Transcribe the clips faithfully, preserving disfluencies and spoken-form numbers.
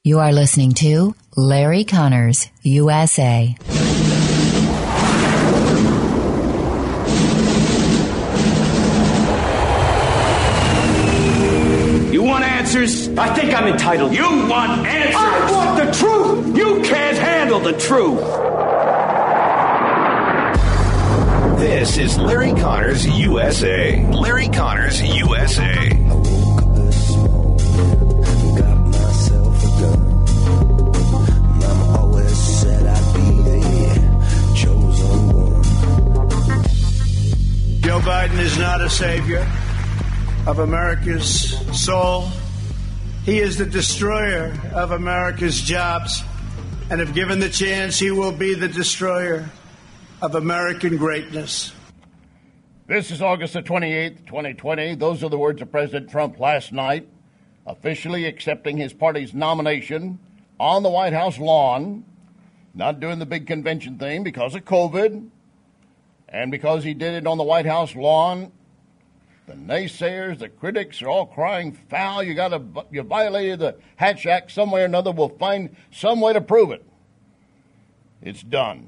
You are listening to Larry Connors, U S A. You want answers? I think I'm entitled. You want answers? I want the truth! You can't handle the truth! This is Larry Connors, U S A. Larry Connors, U S A. Joe Biden is not a savior of America's soul. He is the destroyer of America's jobs. And if given the chance, he will be the destroyer of American greatness. This is August the twenty-eighth, twenty twenty. Those are the words of President Trump last night, officially accepting his party's nomination on the White House lawn, not doing the big convention thing because of COVID. And because he did it on the White House lawn, the naysayers, the critics are all crying foul. You got to, you violated the Hatch Act some way or another. We'll find some way to prove it. It's done.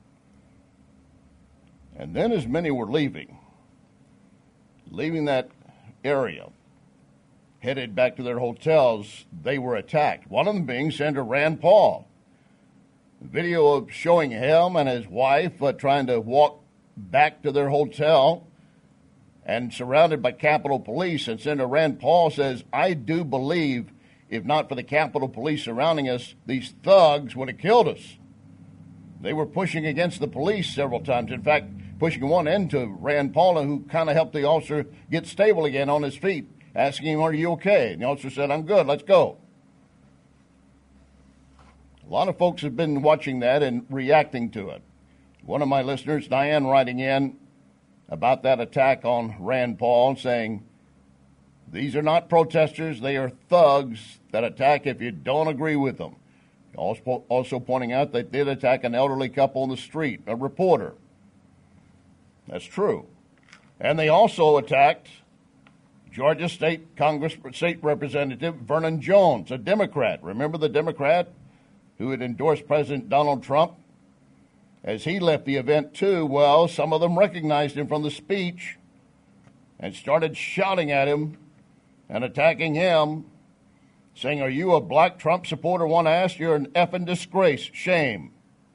And then as many were leaving, leaving that area, headed back to their hotels, they were attacked. One of them being Senator Rand Paul. Video of showing him and his wife uh, trying to walk back to their hotel and surrounded by Capitol Police. And Senator Rand Paul says, I do believe if not for the Capitol Police surrounding us, these thugs would have killed us. They were pushing against the police several times. In fact, pushing one into Rand Paul, who kind of helped the officer get stable again on his feet, asking him, are you okay? And the officer said, I'm good, let's go. A lot of folks have been watching that and reacting to it. One of my listeners, Diane, writing in about that attack on Rand Paul, saying, these are not protesters, they are thugs that attack if you don't agree with them. Also, also pointing out they did attack an elderly couple on the street, a reporter. That's true. And they also attacked Georgia State Congress State Representative Vernon Jones, a Democrat. Remember the Democrat who had endorsed President Donald Trump? As he left the event, too, well, some of them recognized him from the speech and started shouting at him and attacking him, saying, are you a black Trump supporter? One asked, you're an effing disgrace. Shame.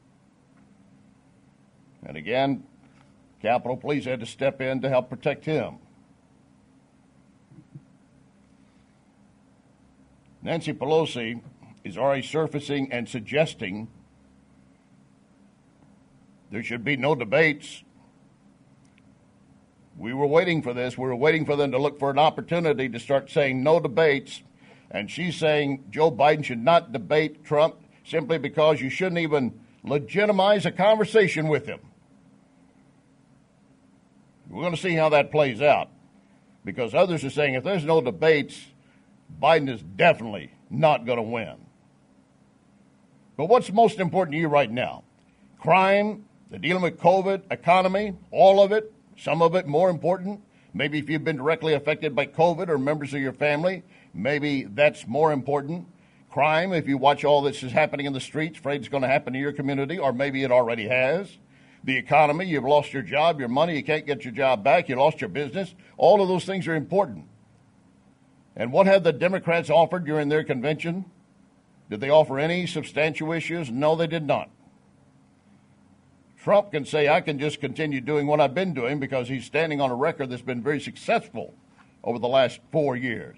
And again, Capitol Police had to step in to help protect him. Nancy Pelosi is already surfacing and suggesting there should be no debates. We were waiting for this. We were waiting for them to look for an opportunity to start saying no debates. And she's saying Joe Biden should not debate Trump simply because you shouldn't even legitimize a conversation with him. We're going to see how that plays out, because others are saying if there's no debates, Biden is definitely not going to win. But what's most important to you right now? Crime, the dealing with COVID, economy, all of it, some of it more important. Maybe if you've been directly affected by COVID or members of your family, maybe that's more important. Crime, if you watch all this is happening in the streets, afraid it's going to happen to your community, or maybe it already has. The economy, you've lost your job, your money, you can't get your job back, you lost your business. All of those things are important. And what have the Democrats offered during their convention? Did they offer any substantial issues? No, they did not. Trump can say, I can just continue doing what I've been doing because he's standing on a record that's been very successful over the last four years.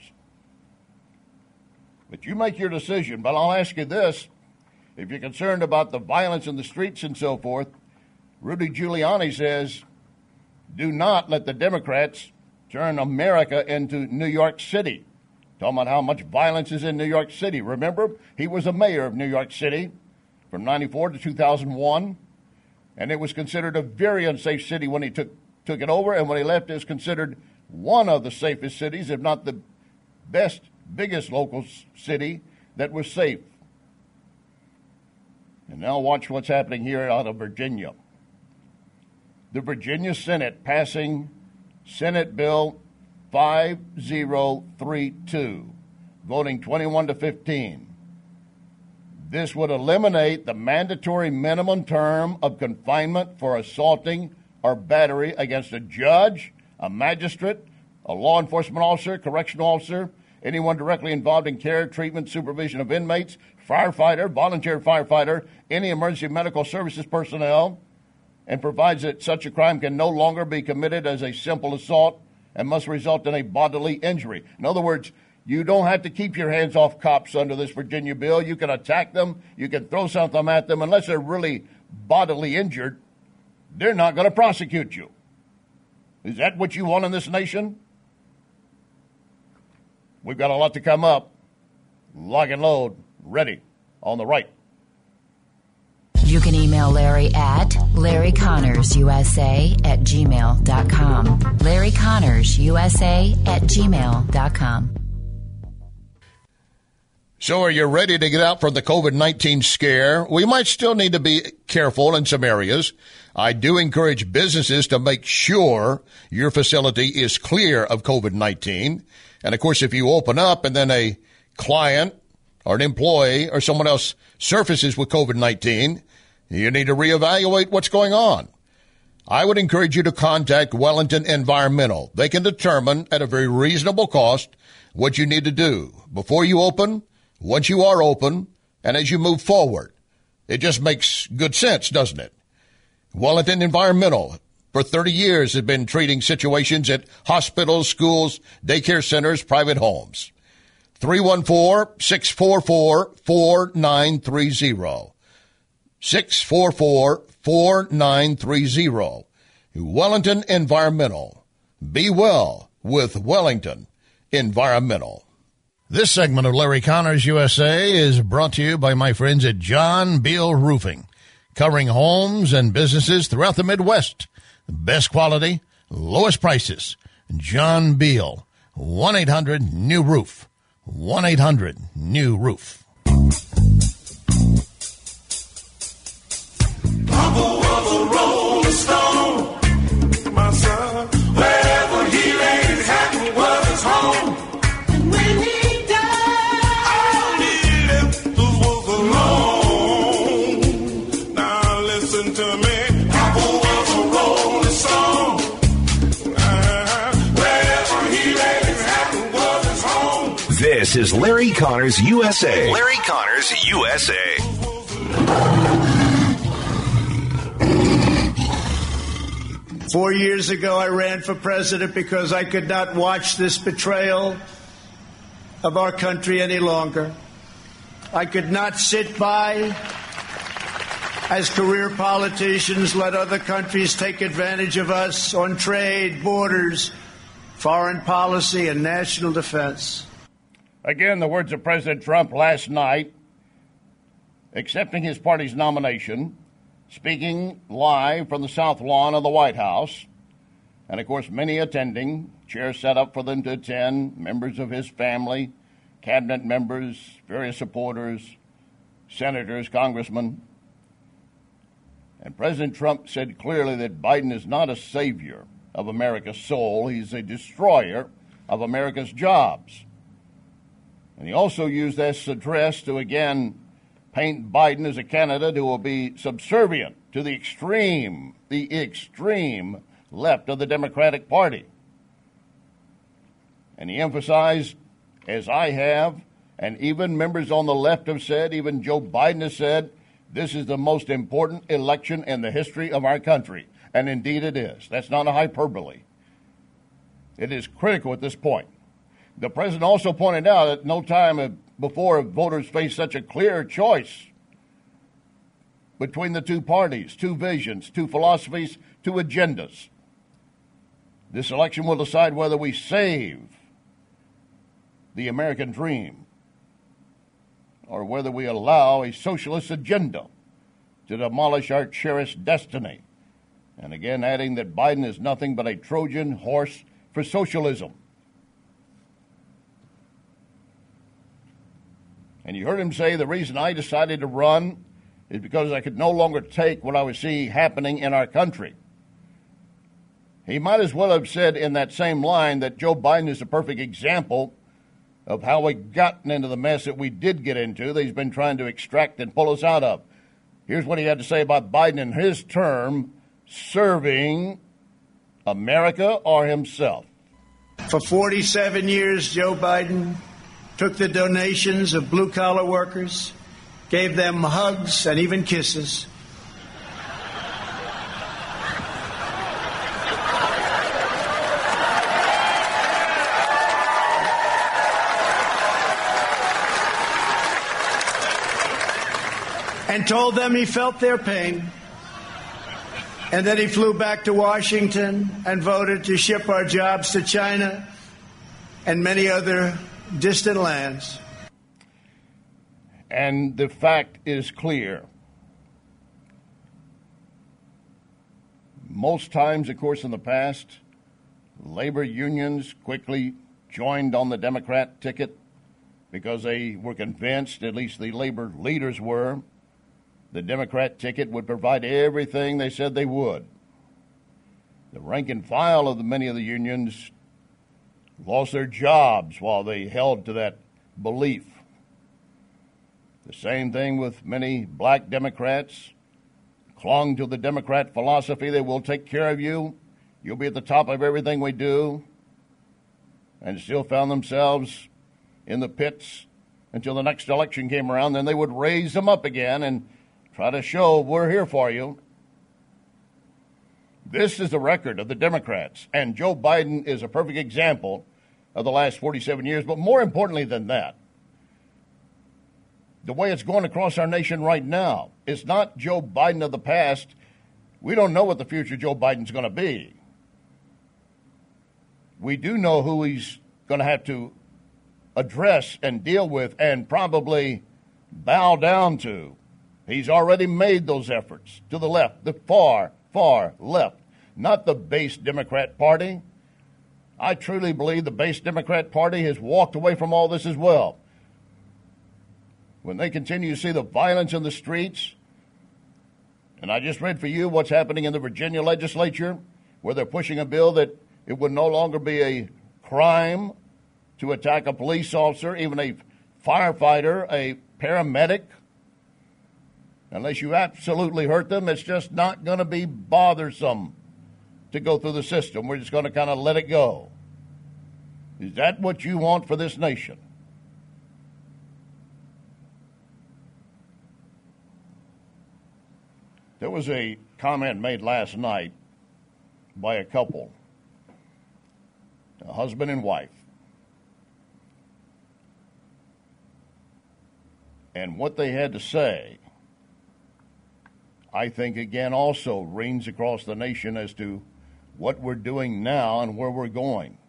But you make your decision. But I'll ask you this. If you're concerned about the violence in the streets and so forth, Rudy Giuliani says, do not let the Democrats turn America into New York City. Talking about how much violence is in New York City. Remember, he was a mayor of New York City from ninety-four to two thousand one. And it was considered a very unsafe city when he took, took it over. And when he left, it was considered one of the safest cities, if not the best, biggest local city that was safe. And now watch what's happening here out of Virginia. The Virginia Senate passing Senate Bill five oh three two, voting twenty-one to fifteen. This would eliminate the mandatory minimum term of confinement for assaulting or battery against a judge, a magistrate, a law enforcement officer, correctional officer, anyone directly involved in care, treatment, supervision of inmates, firefighter, volunteer firefighter, any emergency medical services personnel, and provides that such a crime can no longer be committed as a simple assault and must result in a bodily injury. In other words, you don't have to keep your hands off cops under this Virginia bill. You can attack them. You can throw something at them. Unless they're really bodily injured, they're not going to prosecute you. Is that what you want in this nation? We've got a lot to come up. Lock and load. Ready. On the right. You can email Larry at Larry Connors U S A at gmail dot com. Larry Connors U S A at gmail dot com. So are you ready to get out from the covid nineteen scare? We might still need to be careful in some areas. I do encourage businesses to make sure your facility is clear of covid nineteen. And, of course, if you open up and then a client or an employee or someone else surfaces with covid nineteen, you need to reevaluate what's going on. I would encourage you to contact Wellington Environmental. They can determine at a very reasonable cost what you need to do before you open, once you are open, and as you move forward. It just makes good sense, doesn't it? Wellington Environmental, for thirty years, has been treating situations at hospitals, schools, daycare centers, private homes. three one four, six four four, four nine three zero. six four four, four nine three zero. Wellington Environmental. Be well with Wellington Environmental. This segment of Larry Connors U S A is brought to you by my friends at John Beal Roofing, covering homes and businesses throughout the Midwest. The best quality, lowest prices. John Beal, one eight hundred new roof. one eight hundred new roof. Uncle was a rolling stone, my son. Wherever he laid his hat was his home. And when he died, all he left was alone. Now listen to me. Uncle was a rolling stone. Uh, wherever he laid his hat was his home. This is Larry Connors U S A. Larry Connors U S A. Four years ago, I ran for president because I could not watch this betrayal of our country any longer. I could not sit by as career politicians let other countries take advantage of us on trade, borders, foreign policy, and national defense. Again, the words of President Trump last night, accepting his party's nomination, speaking live from the South Lawn of the White House, and, of course, many attending, chairs set up for them to attend, members of his family, cabinet members, various supporters, senators, congressmen. And President Trump said clearly that Biden is not a savior of America's soul. He's a destroyer of America's jobs. And he also used this address to, again, paint Biden as a candidate who will be subservient to the extreme, the extreme left of the Democratic Party. And he emphasized, as I have, and even members on the left have said, even Joe Biden has said, this is the most important election in the history of our country. And indeed it is. That's not a hyperbole. It is critical at this point. The president also pointed out at no time before voters faced such a clear choice between the two parties, two visions, two philosophies, two agendas. This election will decide whether we save the American dream or whether we allow a socialist agenda to demolish our cherished destiny. And again, adding that Biden is nothing but a Trojan horse for socialism. And you heard him say the reason I decided to run is because I could no longer take what I was seeing happening in our country. He might as well have said in that same line that Joe Biden is a perfect example of how we gotten into the mess that we did get into that he's been trying to extract and pull us out of. Here's what he had to say about Biden in his term serving America or himself. For forty-seven years, Joe Biden took the donations of blue-collar workers, gave them hugs and even kisses. And told them he felt their pain. And then he flew back to Washington and voted to ship our jobs to China and many other distant lands. And the fact is clear. Most times, of course, in the past, labor unions quickly joined on the Democrat ticket because they were convinced, at least the labor leaders were, the Democrat ticket would provide everything they said they would. The rank and file of the, many of the unions lost their jobs while they held to that belief. The same thing with many black Democrats, clung to the Democrat philosophy that we'll take care of you, you'll be at the top of everything we do, and still found themselves in the pits until the next election came around. Then they would raise them up again and try to show we're here for you. This is the record of the Democrats, and Joe Biden is a perfect example of the last forty-seven years. But more importantly than that, the way it's going across our nation right now, it's not Joe Biden of the past. We don't know what the future Joe Biden's going to be. We do know who he's going to have to address and deal with and probably bow down to. He's already made those efforts to the left, the far, far left, not the base Democrat Party. I truly believe the base Democrat Party has walked away from all this as well. When they continue to see the violence in the streets, and I just read for you what's happening in the Virginia legislature, where they're pushing a bill that it would no longer be a crime to attack a police officer, even a firefighter, a paramedic. Unless you absolutely hurt them, it's just not going to be bothersome to go through the system. We're just going to kind of let it go. Is that what you want for this nation? There was a comment made last night by a couple, a husband and wife. And what they had to say, I think, again, also rings across the nation as to what we're doing now and where we're going.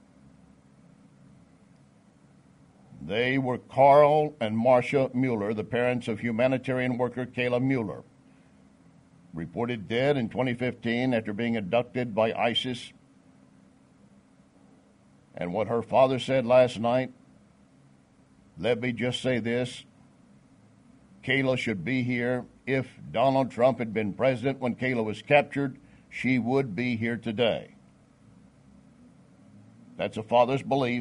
They were Carl and Marcia Mueller, the parents of humanitarian worker Kayla Mueller, reported dead in twenty fifteen after being abducted by ISIS. And what her father said last night, let me just say this, Kayla should be here. If Donald Trump had been president when Kayla was captured, she would be here today. That's a father's belief.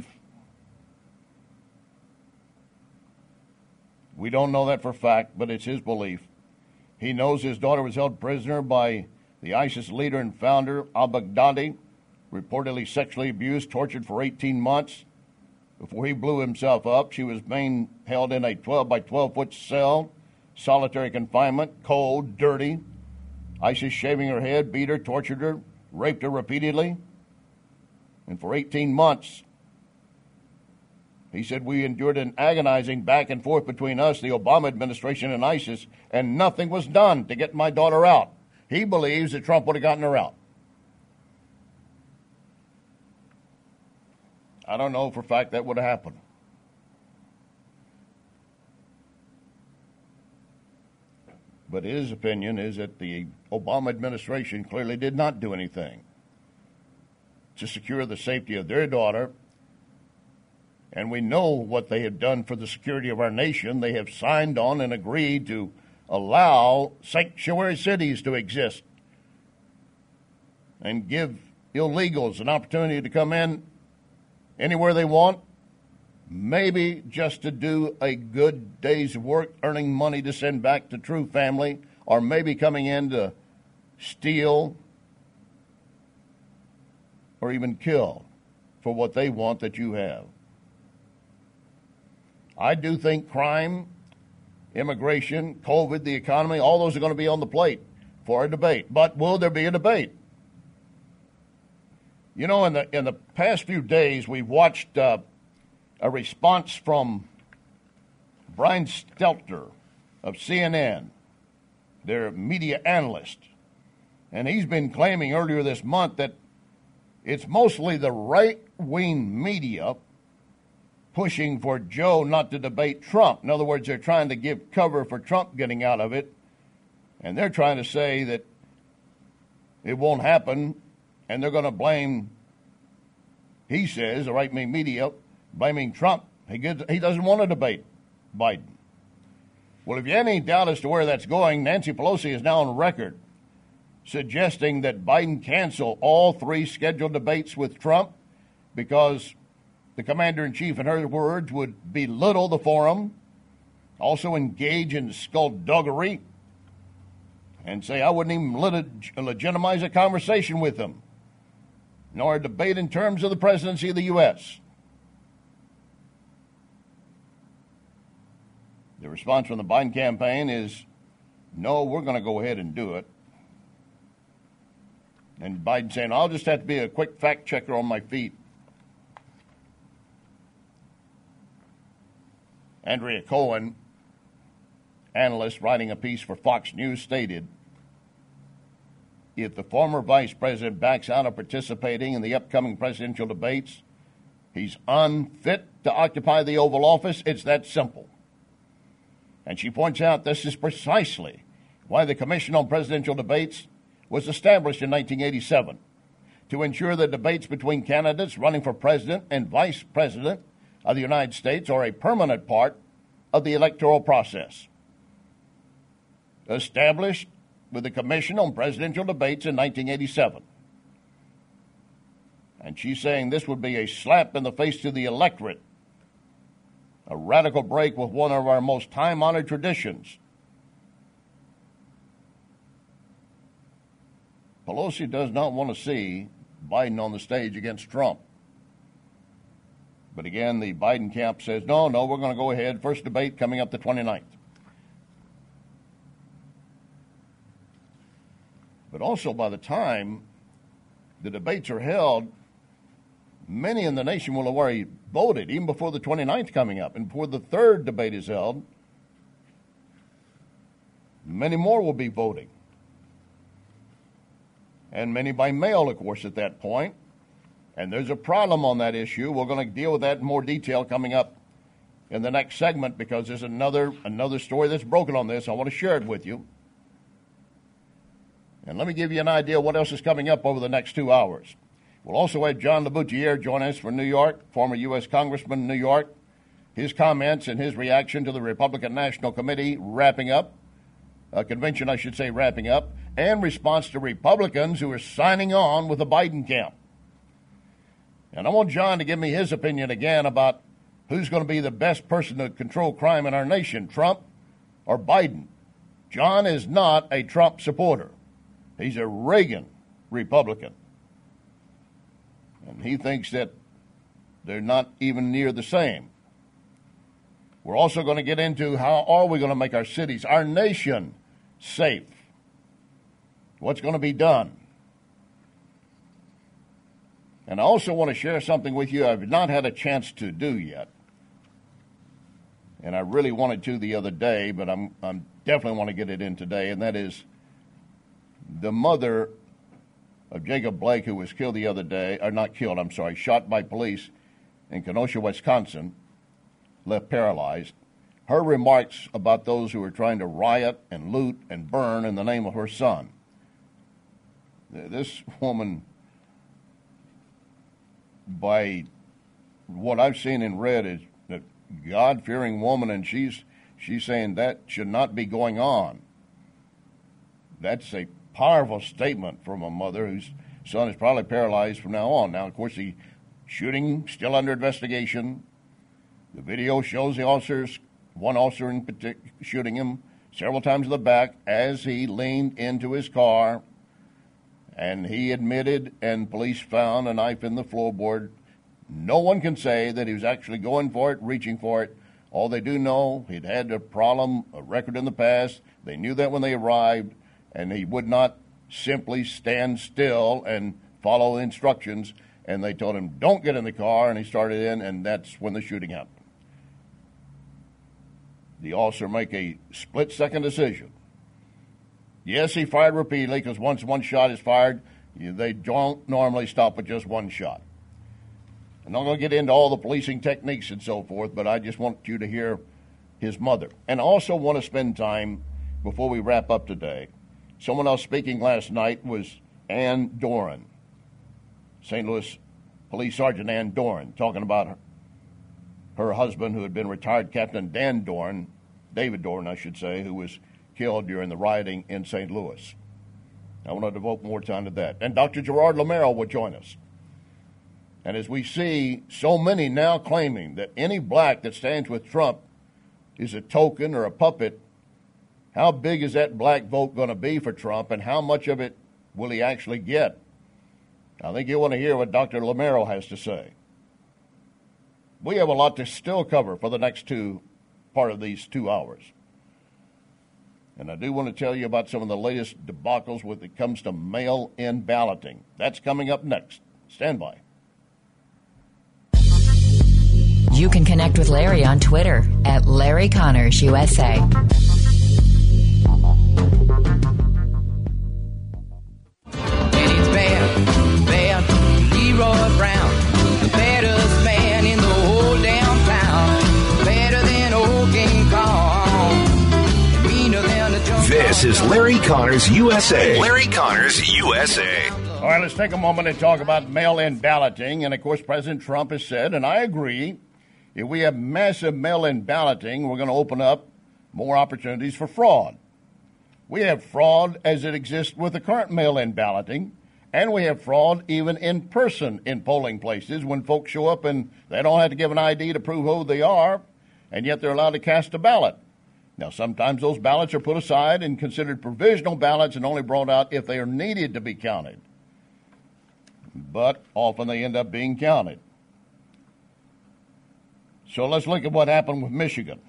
We don't know that for fact, but it's his belief. He knows his daughter was held prisoner by the ISIS leader and founder, al-Baghdadi, reportedly sexually abused, tortured for eighteen months. Before he blew himself up, she was being held in a twelve by twelve foot cell, solitary confinement, cold, dirty. ISIS shaving her head, beat her, tortured her, raped her repeatedly. And for eighteen months, he said, we endured an agonizing back and forth between us, the Obama administration, and ISIS, and nothing was done to get my daughter out. He believes that Trump would have gotten her out. I don't know for a fact that would have happened. But his opinion is that the Obama administration clearly did not do anything to secure the safety of their daughter. And we know what they have done for the security of our nation. They have signed on and agreed to allow sanctuary cities to exist and give illegals an opportunity to come in anywhere they want maybe just to do a good day's work, earning money to send back to True family, or maybe coming in to steal or even kill for what they want that you have. I do think crime, immigration, COVID, the economy, all those are going to be on the plate for a debate. But will there be a debate? You know, in the in the past few days, we've watched uh, a response from Brian Stelter of C N N, their media analyst. And he's been claiming earlier this month that it's mostly the right-wing media pushing for Joe not to debate Trump. In other words, they're trying to give cover for Trump getting out of it. And they're trying to say that it won't happen, and they're going to blame, he says, the right-wing media, blaming Trump. He, gets, he doesn't want to debate Biden. Well, if you have any doubt as to where that's going, Nancy Pelosi is now on record suggesting that Biden cancel all three scheduled debates with Trump because the commander-in-chief, in her words, would belittle the forum, also engage in skullduggery, and say, I wouldn't even leg- legitimize a conversation with them, nor a debate in terms of the presidency of the U S The response from the Biden campaign is, no, we're going to go ahead and do it. And Biden saying, I'll just have to be a quick fact checker on my feet. Andrea Cohen, analyst writing a piece for Fox News, stated, if the former vice president backs out of participating in the upcoming presidential debates, he's unfit to occupy the Oval Office. It's that simple. And she points out this is precisely why the Commission on Presidential Debates was established in nineteen eighty-seven, to ensure that debates between candidates running for president and vice president of the United States are a permanent part of the electoral process. Established with the Commission on Presidential Debates in nineteen eighty-seven. And she's saying this would be a slap in the face to the electorate, a radical break with one of our most time-honored traditions. Pelosi does not want to see Biden on the stage against Trump. But again, the Biden camp says, no, no, we're going to go ahead. First debate coming up the twenty-ninth. But also, by the time the debates are held, many in the nation will have already voted, even before the twenty-ninth coming up. And before the third debate is held, many more will be voting. And many by mail, of course, at that point. And there's a problem on that issue. We're going to deal with that in more detail coming up in the next segment because there's another another story that's broken on this. I want to share it with you. And let me give you an idea of what else is coming up over the next two hours. We'll also have John LeBoutier join us from New York, former U S Congressman in New York. His comments and his reaction to the Republican National Committee wrapping up, a convention, I should say, wrapping up, and response to Republicans who are signing on with the Biden camp. And I want John to give me his opinion again about who's going to be the best person to control crime in our nation, Trump or Biden. John is not a Trump supporter. He's a Reagan Republican. And he thinks that they're not even near the same. We're also going to get into how are we going to make our cities, our nation, safe. What's going to be done? And I also want to share something with you I've not had a chance to do yet. And I really wanted to the other day, but I'm I'm definitely want to get it in today, and that is the mother of Jacob Blake, who was killed the other day, or not killed, I'm sorry, shot by police in Kenosha, Wisconsin, left paralyzed. Her remarks about those who are trying to riot and loot and burn in the name of her son. This woman, by what I've seen and read, is a God-fearing woman, and she's she's saying that should not be going on. That's a powerful statement from a mother whose son is probably paralyzed from now on. Now, of course, the shooting still under investigation. The video shows the officers, one officer in particular, shooting him several times in the back as he leaned into his car, and he admitted, and police found a knife in the floorboard. No one can say that he was actually going for it, reaching for it. All they do know, he'd had a problem, a record in the past. They knew that when they arrived, and he would not simply stand still and follow instructions. And they told him, don't get in the car, and he started in, and that's when the shooting happened. The officer make a split-second decision. Yes, he fired repeatedly, because once one shot is fired, they don't normally stop with just one shot. I'm not going to get into all the policing techniques and so forth, but I just want you to hear his mother. And I also want to spend time, before we wrap up today, someone else speaking last night was Ann Doran, Saint Louis Police Sergeant Ann Doran, talking about her, her husband, who had been retired Captain Dan Doran, David Doran, I should say, who was killed during the rioting in Saint Louis. I want to devote more time to that. And Doctor Gerard Lamerle will join us. And as we see so many now claiming that any black that stands with Trump is a token or a puppet, how big is that black vote going to be for Trump, and how much of it will he actually get? I think you'll want to hear what Doctor Lamerle has to say. We have a lot to still cover for the next two part of these two hours. And I do want to tell you about some of the latest debacles when it comes to mail-in balloting. That's coming up next. Stand by. You can connect with Larry on Twitter at Larry Connors U S A. And it's bad, bad, Leroy Brown, the baddest man in the whole damn town, better than old King Kong, meaner than a jump. This is Larry Connors U S A. Larry Connors U S A. All right, let's take a moment and talk about mail-in balloting. And, of course, President Trump has said, and I agree, if we have massive mail-in balloting, we're going to open up more opportunities for fraud. We have fraud as it exists with the current mail-in balloting, and we have fraud even in person in polling places when folks show up and they don't have to give an I D to prove who they are, and yet they're allowed to cast a ballot. Now, sometimes those ballots are put aside and considered provisional ballots and only brought out if they are needed to be counted. But often they end up being counted. So let's look at what happened with Michigan.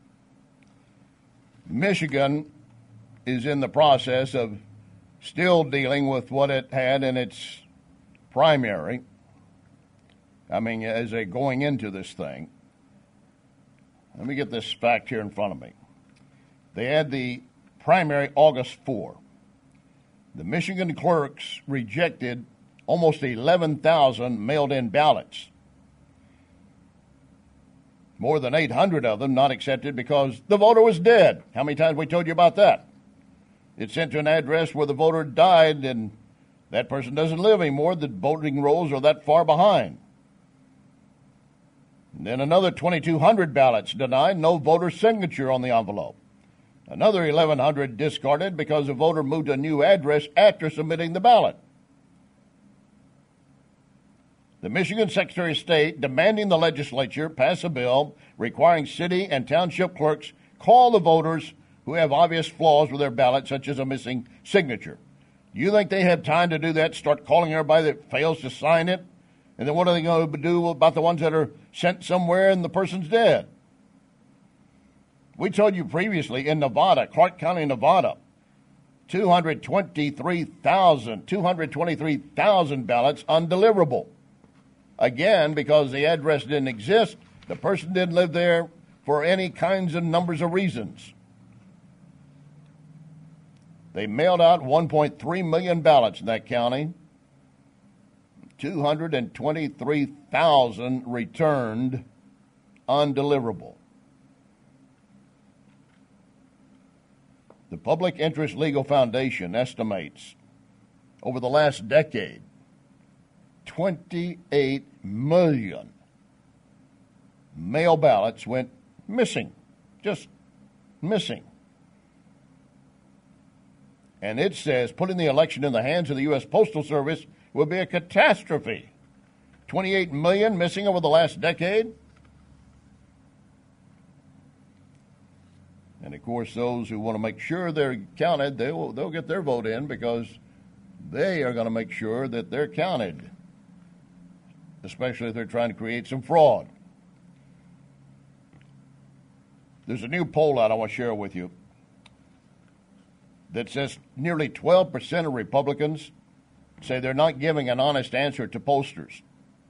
Michigan is in the process of still dealing with what it had in its primary. I mean, as they're going into this thing. Let me get this fact here in front of me. They had the primary August fourth. The Michigan clerks rejected almost eleven thousand mailed-in ballots. More than eight hundred of them not accepted because the voter was dead. How many times we told you about that? It's sent to an address where the voter died, and that person doesn't live anymore. The voting rolls are that far behind. And then another twenty-two hundred ballots denied, no voter signature on the envelope. Another eleven hundred discarded because the voter moved to a new address after submitting the ballot. The Michigan Secretary of State demanding the legislature pass a bill requiring city and township clerks call the voters who have obvious flaws with their ballot, such as a missing signature. Do you think they have time to do that, start calling everybody that fails to sign it? And then what are they going to do about the ones that are sent somewhere and the person's dead? We told you previously in Nevada, Clark County, Nevada, two hundred twenty-three thousand, two hundred twenty-three thousand ballots undeliverable. Again, because the address didn't exist, the person didn't live there for any kinds of numbers of reasons. They mailed out one point three million ballots in that county. two hundred twenty-three thousand returned undeliverable. The Public Interest Legal Foundation estimates over the last decade, twenty-eight million mail ballots went missing, just missing. And it says putting the election in the hands of the U S Postal Service would be a catastrophe. twenty-eight million missing over the last decade? course, those who want to make sure they're counted, they will, they'll get their vote in because they are going to make sure that they're counted, especially if they're trying to create some fraud. There's a new poll out I want to share with you that says nearly twelve percent of Republicans say they're not giving an honest answer to pollsters.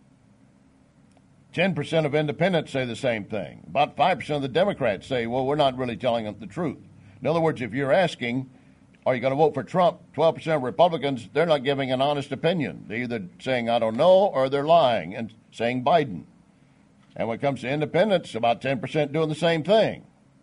ten percent of independents say the same thing. About five percent of the Democrats say, well, we're not really telling them the truth. In other words, if you're asking, are you going to vote for Trump, twelve percent of Republicans, they're not giving an honest opinion. They're either saying, I don't know, or they're lying and saying Biden. And when it comes to independents, about ten percent doing the same thing.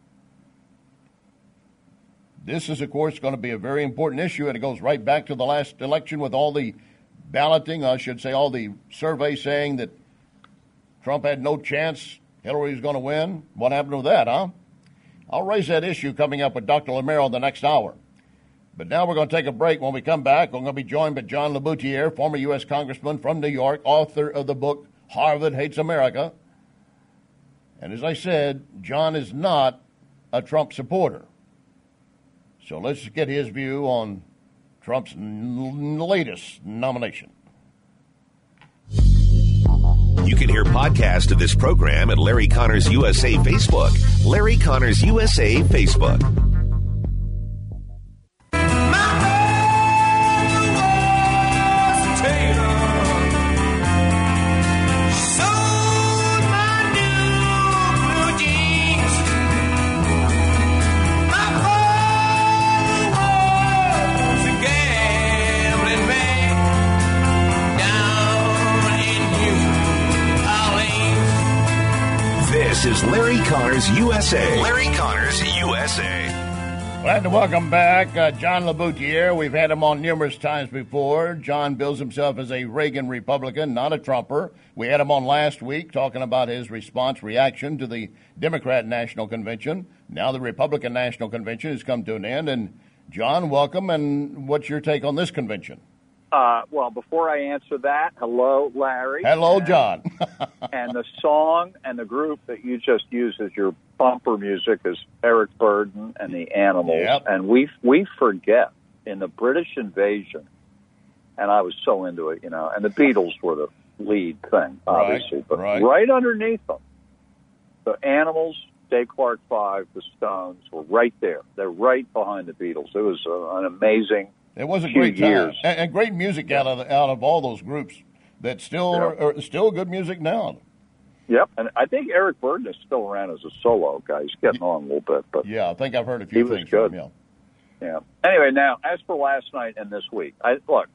This is, of course, going to be a very important issue, and it goes right back to the last election with all the balloting, I should say, all the surveys saying that Trump had no chance, Hillary was going to win. What happened with that, huh? I'll raise that issue coming up with Doctor Lamero in the next hour. But now we're going to take a break. When we come back, we're going to be joined by John LaBoutiere, former U S congressman from New York, author of the book Harvard Hates America. And as I said, John is not a Trump supporter. So let's get his view on Trump's n- latest nomination. You can hear podcasts of this program at Larry Connors U S A Facebook. Larry Connors U S A Facebook. This is Larry Connors U S A. Larry Connors U S A. Glad to welcome back uh, John LaBoutiere. We've had him on numerous times before. John bills himself as a Reagan Republican, not a Trumper. We had him on last week talking about his response, reaction to the Democrat National Convention. Now the Republican National Convention has come to an end. And, John, welcome. And what's your take on this convention? Uh, well, before I answer that, hello, Larry. Hello, and, John. and the song and the group that you just used as your bumper music is Eric Burden and the Animals. Yep. And we we forget in the British invasion, and I was so into it, you know, and the Beatles were the lead thing, obviously. Right, but right. right underneath them, the Animals, Dave Clark Five, the Stones were right there. They're right behind the Beatles. It was uh, an amazing It was a few great time, years. and, and great music out of the, out of all those groups that still Yeah. are, are still good music now. Yep, and I think Eric Burden is still around as a solo guy. He's getting on a little bit, but Yeah, I think I've heard a He few was things good. from him. yeah. Anyway, now as for last night and this week, I look.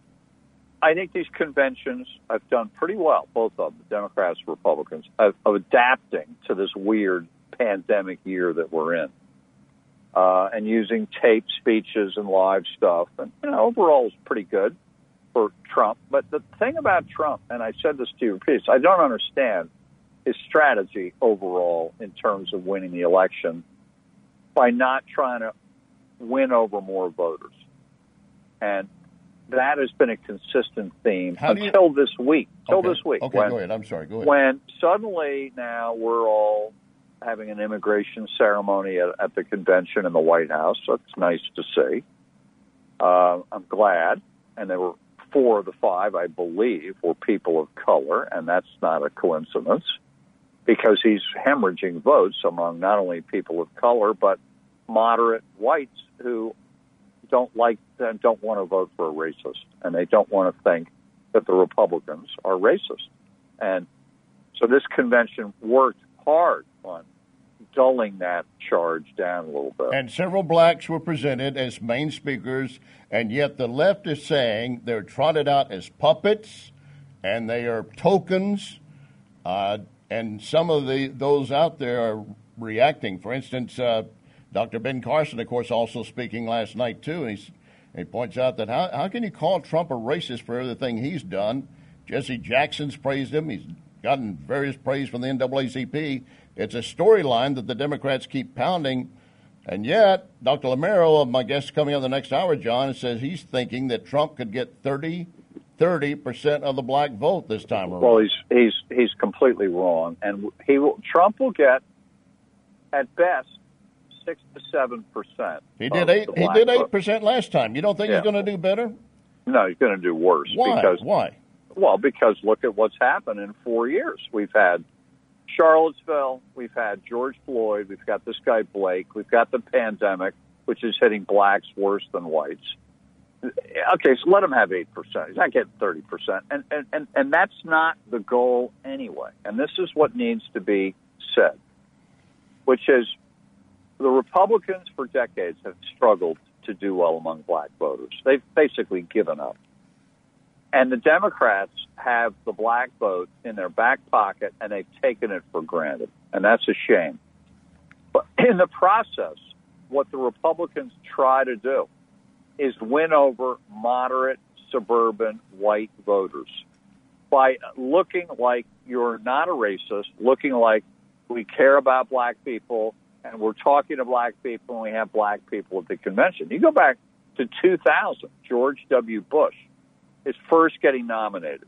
I think these conventions have done pretty well, both of them, Democrats, Republicans, of, of adapting to this weird pandemic year that we're in. Uh, and using taped speeches and live stuff. And, you know, overall it's pretty good for Trump. But the thing about Trump, and I said this to you repeatedly, I don't understand his strategy overall in terms of winning the election by not trying to win over more voters. And that has been a consistent theme How do you- until this week. Until Okay. this week. Okay, when, go ahead. I'm sorry. Go ahead. when suddenly now we're all having an immigration ceremony at, at the convention in the White House. So it's nice to see. Uh, I'm glad. And there were four of the five, I believe, were people of color, and that's not a coincidence because he's hemorrhaging votes among not only people of color, but moderate whites who don't like, don't want to vote for a racist, and they don't want to think that the Republicans are racist. And so this convention worked hard on dulling that charge down a little bit. And several blacks were presented as main speakers, and yet the left is saying they're trotted out as puppets, and they are tokens, uh, and some of the those out there are reacting. For instance, uh, Doctor Ben Carson, of course, also speaking last night, too, and he's, he points out that how, how can you call Trump a racist for everything he's done? Jesse Jackson's praised him. He's gotten various praise from the N double A C P. It's a storyline that the Democrats keep pounding, and yet Doctor Lamero, my guest coming on the next hour, John, says he's thinking that Trump could get thirty percent of the black vote this time around. Well, he's he's he's completely wrong, and he will, Trump will get at best six to seven percent. He did eight. He did eight percent last time. You don't think Yeah. he's going to do better? No, he's going to do worse. Why? Because, Why? Well, because look at what's happened in four years. We've had Charlottesville. We've had George Floyd. We've got this guy Blake. We've got the pandemic, which is hitting blacks worse than whites. Okay, so let him have eight percent. He's not getting thirty percent. And, and, and, and that's not the goal anyway. And this is what needs to be said, which is the Republicans for decades have struggled to do well among black voters. They've basically given up. And the Democrats have the black vote in their back pocket, and they've taken it for granted. And that's a shame. But in the process, what the Republicans try to do is win over moderate, suburban, white voters by looking like you're not a racist, looking like we care about black people, and we're talking to black people, and we have black people at the convention. You go back to two thousand, George W. Bush is first getting nominated,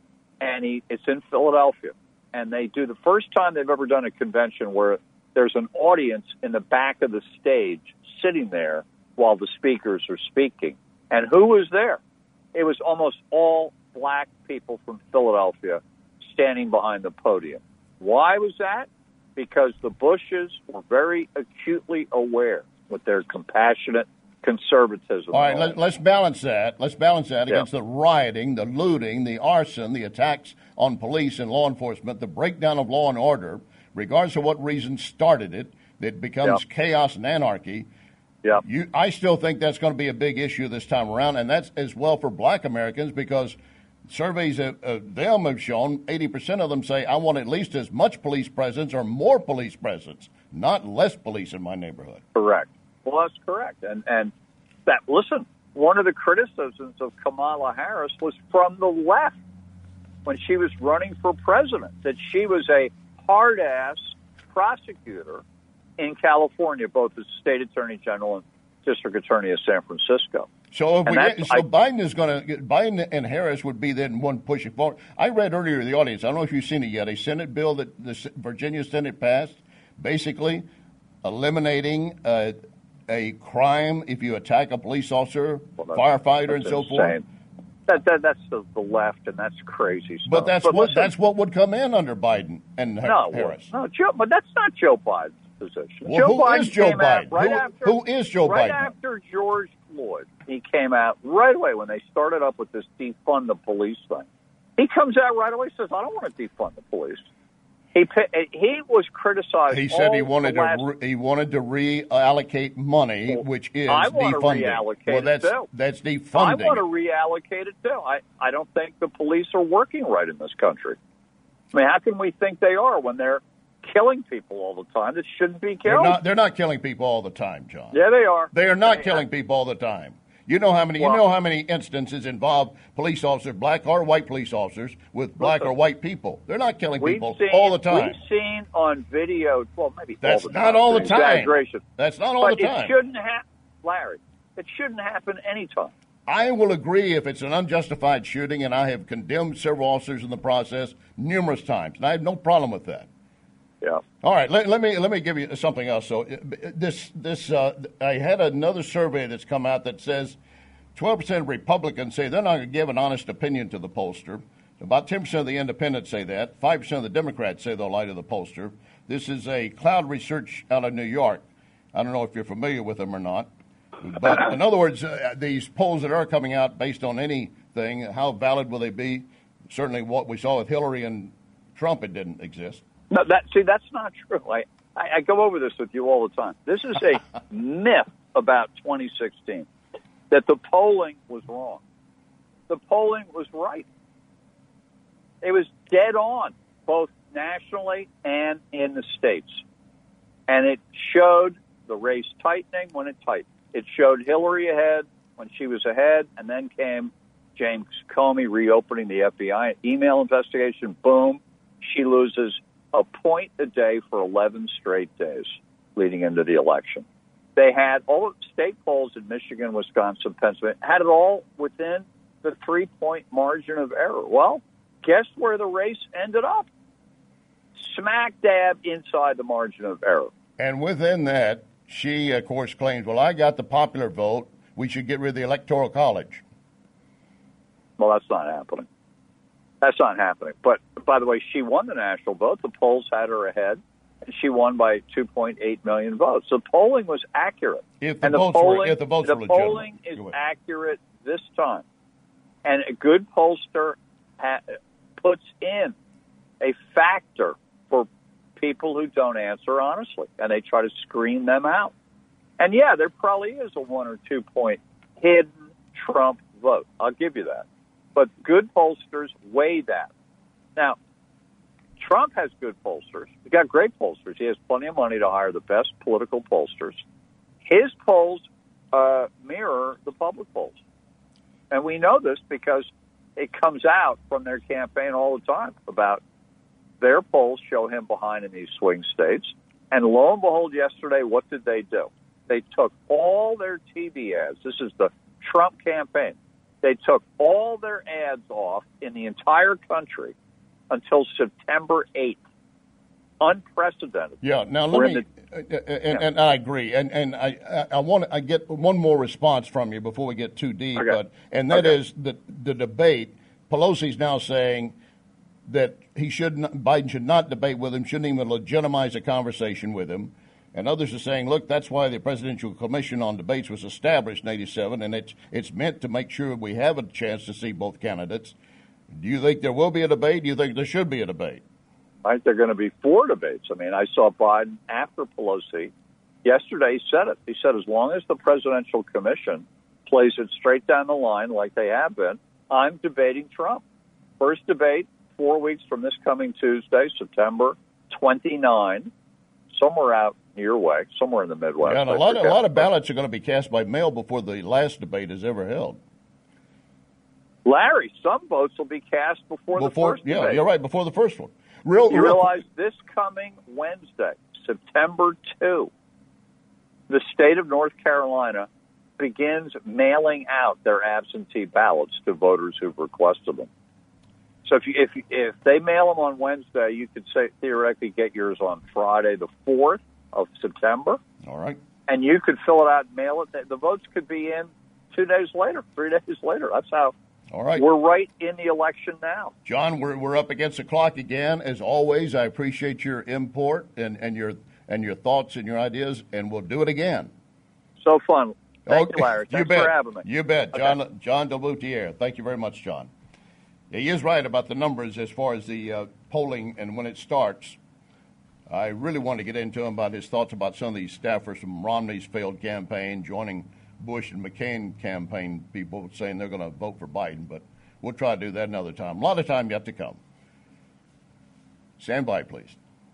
and he it's in Philadelphia, and they do the first time they've ever done a convention where there's an audience in the back of the stage sitting there while the speakers are speaking. And who was there? It was almost all black people from Philadelphia standing behind the podium. Why was that? Because the Bushes were very acutely aware with their compassionate conservatism. All right, let, let's balance that. Let's balance that Yeah. against the rioting, the looting, the arson, the attacks on police and law enforcement, the breakdown of law and order, regardless of what reason started it, it becomes Yeah. chaos and anarchy. Yeah. You, I still think that's going to be a big issue this time around, and that's as well for black Americans because surveys of, of them have shown eighty percent of them say, I want at least as much police presence or more police presence, not less police in my neighborhood. Correct. Well, that's correct. And and that listen, one of the criticisms of Kamala Harris was from the left when she was running for president, that she was a hard-ass prosecutor in California, both as state attorney general and district attorney of San Francisco. So if And we that's- get, so I- Biden is going to Biden and Harris would be then one pushing forward. I read earlier in the audience. I don't know if you've seen it yet. A Senate bill that the S- Virginia Senate passed, basically eliminating uh, a crime if you attack a police officer, Well, that's- firefighter, and that's so insane. forth. That, that that's the, the left, and that's crazy stuff. But that's what listen, that's what would come in under Biden and Har- no, Harris. no, Joe, but that's not Joe Biden's position. Well, Joe who Biden is Joe came out Biden? right Who- after, who is Joe right Biden? after George Floyd, he came out right away when they started up with this defund the police thing. He comes out right away and says, I don't want to defund the police. He he was criticized. He said he all wanted the last, to re, he wanted to reallocate money, Well, which is I want to defunding. reallocate well, it, that's too. that's I defunding. want to reallocate it too. I, I don't think the police are working right in this country. I mean, how can we think they are when they're killing people all the time that shouldn't be They're killed? not. They're not killing people all the time, John. Yeah, they are. They are not They- killing people all the time. You know how many? Well- you know how many instances involve police officers, black or white police officers, with black or white people. They're not killing We've people seen, all the time. We've seen on video, well, maybe That's all the not time. all the it's time. Exaggeration. That's not all but the time. it shouldn't happen, Larry. It shouldn't happen anytime. I will agree if it's an unjustified shooting, and I have condemned several officers in the process numerous times, and I have no problem with that. Yeah. All right, let, let me let me give you something else. So uh, this this uh, I had another survey that's come out that says twelve percent of Republicans say they're not going to give an honest opinion to the pollster. About ten percent of the independents say that. five percent of the Democrats say they'll lie to the pollster. This is a Cloud Research out of New York. I don't know if you're familiar with them or not. But in other words, uh, these polls that are coming out based on anything, how valid will they be? Certainly what we saw with Hillary and Trump, it didn't exist. No, that see, that's not true. I, I, I go over this with you all the time. This is a myth about twenty sixteen, that the polling was wrong. The polling was right. It was dead on, both nationally and in the states. And it showed the race tightening when it tightened. It showed Hillary ahead when she was ahead, and then came James Comey reopening the F B I email investigation. Boom, she loses a point a day for eleven straight days leading into the election. They had all of the state polls in Michigan, Wisconsin, Pennsylvania, had it all within the three-point margin of error. Well, guess where the race ended up? Smack dab inside the margin of error. And within that, she, of course, claims, well, I got the popular vote. We should get rid of the Electoral College. Well, that's not happening. That's not happening. But, by the way, she won the national vote. The polls had her ahead. And she won by two point eight million votes. The polling was accurate. If the and the votes polling, were, if the votes the were polling legitimate. is accurate this time. And a good pollster ha- puts in a factor for people who don't answer honestly, and they try to screen them out. And, yeah, there probably is a one or two point hidden Trump vote. I'll give you that. But good pollsters weigh that. Now, Trump has good pollsters. He's got great pollsters. He has plenty of money to hire the best political pollsters. His polls uh, mirror the public polls. And we know this because it comes out from their campaign all the time about their polls show him behind in these swing states. And lo and behold, yesterday, what did they do? They took all their T V ads. This is the Trump campaign. They took all their ads off in the entire country until September eighth. Unprecedented. Yeah. Now We're let me, in the, uh, and, and I agree, and and I I, I want I get one more response from you before we get too deep, Okay. but and that Okay. is the the debate. Pelosi's now saying that he should not, Biden should not debate with him, shouldn't even legitimize a conversation with him. And others are saying, look, that's why the Presidential Commission on Debates was established in eighty-seven, and it's it's meant to make sure we have a chance to see both candidates. Do you think there will be a debate? Do you think there should be a debate? I think there are going to be four debates. I mean, I saw Biden after Pelosi. Yesterday he said it. He said as long as the Presidential Commission plays it straight down the line like they have been, I'm debating Trump. First debate, four weeks from this coming Tuesday, September twenty-ninth, somewhere out your way, somewhere in the Midwest. Yeah, and a I lot, a forget. lot of ballots are going to be cast by mail before the last debate is ever held. Larry, some votes will be cast before, Before, the first yeah, debate. you're right, before the first one. Real, You real- realize this coming Wednesday, September second, the state of North Carolina begins mailing out their absentee ballots to voters who've requested them. So if you, if you, if they mail them on Wednesday, you could say theoretically get yours on Friday, the fourth of September, All right. and you could fill it out and mail it. The votes could be in two days later, three days later. That's how. All right. We're right in the election now. John, we're we're up against the clock again. As always, I appreciate your import and, and your and your thoughts and your ideas, and we'll do it again. So fun. Thank Okay. you, Larry. You Thanks bet. for having me. You bet. Okay. John John Delutier. Thank you very much, John. He is right about the numbers as far as the uh, polling and when it starts. I really want to get into him about his thoughts about some of these staffers from Romney's failed campaign joining Bush and McCain campaign people saying they're going to vote for Biden, but we'll try to do that another time. A lot of time yet to come. Stand by, please.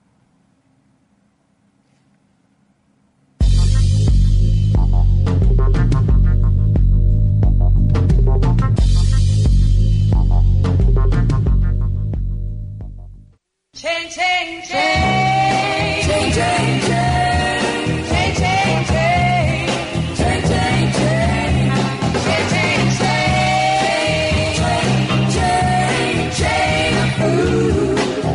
Chain, chain, chain. Chain, chain, chain. Chain, chain, chain. Chain, chain, chain. Chain, chain, chain. Chain, chain, ooh.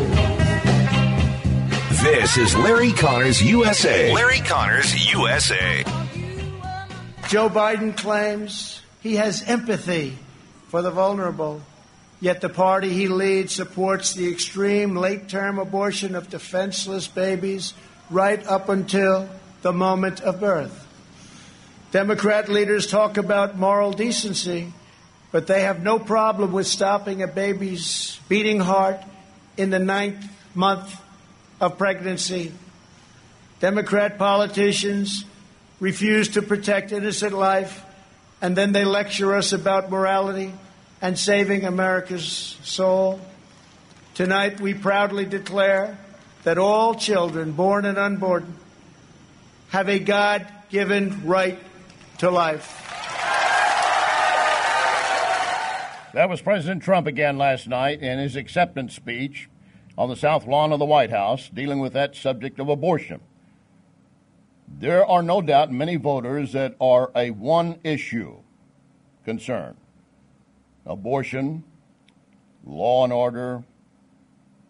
This is Larry Connors U S A. Larry Connors U S A. Joe Biden claims he has empathy for the vulnerable, yet the party he leads supports the extreme late-term abortion of defenseless babies right up until the moment of birth. Democrat leaders talk about moral decency, but they have no problem with stopping a baby's beating heart in the ninth month of pregnancy. Democrat politicians refuse to protect innocent life, and then they lecture us about morality and saving America's soul. Tonight, we proudly declare that all children, born and unborn, have a God-given right to life. That was President Trump again last night in his acceptance speech on the South Lawn of the White House, dealing with that subject of abortion. There are no doubt many voters that are a one-issue concern. Abortion, law and order,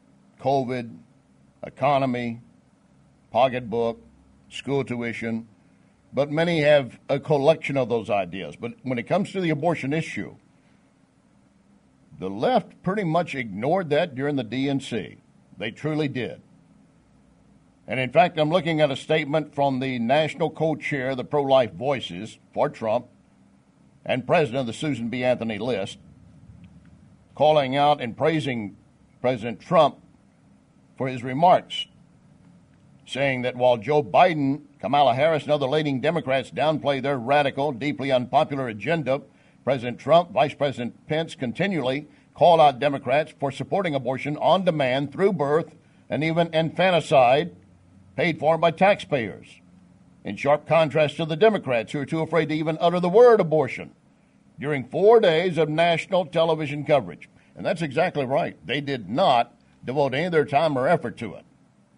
COVID, economy, pocketbook, school tuition, but many have a collection of those ideas. But when it comes to the abortion issue, the left pretty much ignored that during the D N C. They truly did. And in fact, I'm looking at a statement from the national co-chair of the Pro-Life Voices for Trump and president of the Susan B. Anthony List, calling out and praising President Trump for his remarks, saying that while Joe Biden, Kamala Harris, and other leading Democrats downplay their radical, deeply unpopular agenda, President Trump, Vice President Pence continually call out Democrats for supporting abortion on demand through birth and even infanticide paid for by taxpayers, in sharp contrast to the Democrats who are too afraid to even utter the word abortion during four days of national television coverage. And that's exactly right. They did not devote any of their time or effort to it.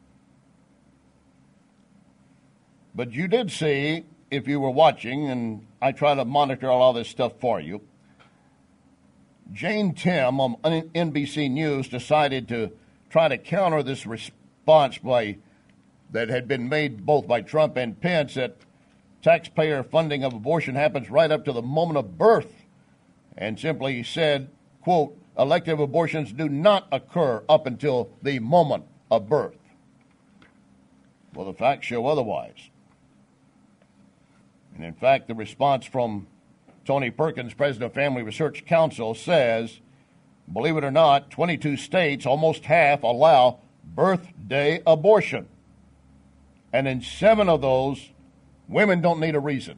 But you did see, if you were watching, and I try to monitor all of this stuff for you, Jane Tim on N B C News decided to try to counter this response by that had been made both by Trump and Pence that taxpayer funding of abortion happens right up to the moment of birth, and simply said, quote, elective abortions do not occur up until the moment of birth. Well, the facts show otherwise. And in fact, the response from Tony Perkins, president of Family Research Council, says, believe it or not, twenty-two states, almost half, allow birthday abortion. And in seven of those, women don't need a reason.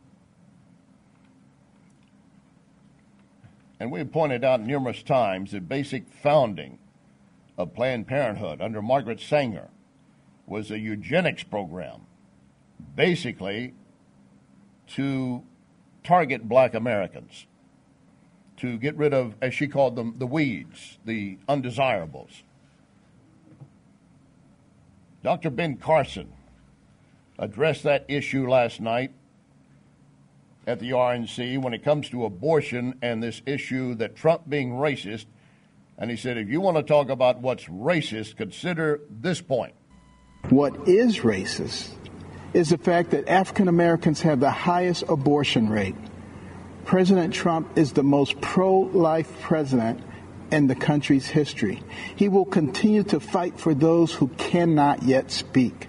And we've pointed out numerous times the basic founding of Planned Parenthood under Margaret Sanger was a eugenics program, basically to target black Americans, to get rid of, as she called them, the weeds, the undesirables. Doctor Ben Carson addressed that issue last night at the R N C when it comes to abortion and this issue that Trump being racist. And he said, if you want to talk about what's racist, consider this point. What is racist is the fact that African Americans have the highest abortion rate. President Trump is the most pro-life president in the country's history. He will continue to fight for those who cannot yet speak.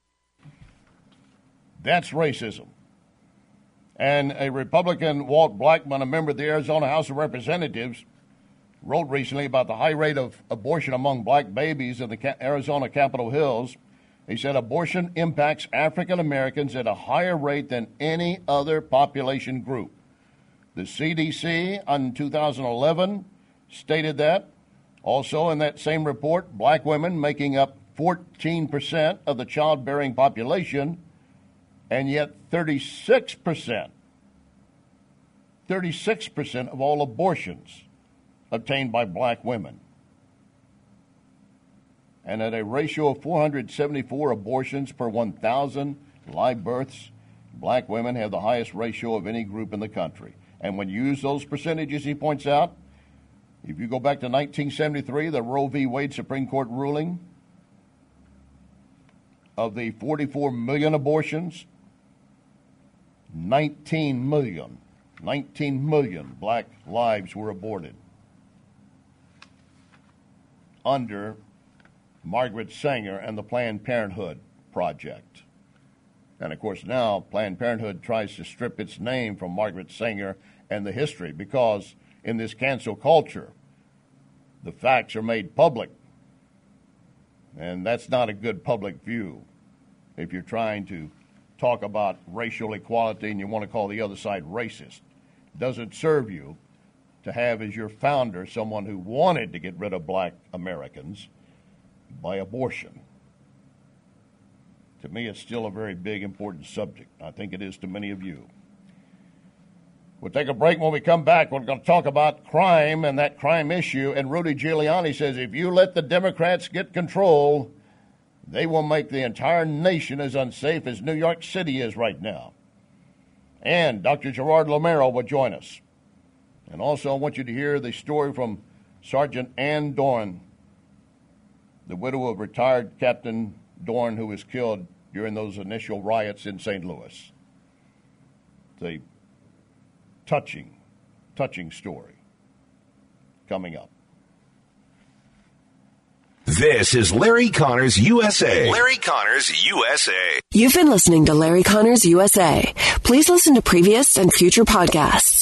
That's racism. And a Republican, Walt Blackman, a member of the Arizona House of Representatives, wrote recently about the high rate of abortion among black babies in the Arizona Capitol Hills. He said abortion impacts African Americans at a higher rate than any other population group. The C D C in two thousand eleven stated that. Also in that same report, black women making up fourteen percent of the childbearing population, and yet thirty-six percent, thirty-six percent of all abortions obtained by black women. And at a ratio of four hundred seventy-four abortions per one thousand live births, black women have the highest ratio of any group in the country. And when you use those percentages, he points out, if you go back to nineteen seventy-three, the Roe v. Wade Supreme Court ruling, of the forty-four million abortions, nineteen million, nineteen million black lives were aborted under Margaret Sanger and the Planned Parenthood Project. And of course now Planned Parenthood tries to strip its name from Margaret Sanger and the history, because in this cancel culture, the facts are made public. And that's not a good public view if you're trying to talk about racial equality and you want to call the other side racist. It doesn't serve you to have as your founder someone who wanted to get rid of black Americans by abortion. To me, it's still a very big, important subject. I think it is to many of you. We'll take a break. When we come back, we're going to talk about crime and that crime issue. And Rudy Giuliani says if you let the Democrats get control, they will make the entire nation as unsafe as New York City is right now. And Doctor Gerard Romero will join us. And also, I want you to hear the story from Sergeant Ann Dorn, the widow of retired Captain Dorn, who was killed during those initial riots in Saint Louis. It's a touching, touching story coming up. This is Larry Connors U S A. Larry Connors U S A. You've been listening to Larry Connors U S A. Please listen to previous and future podcasts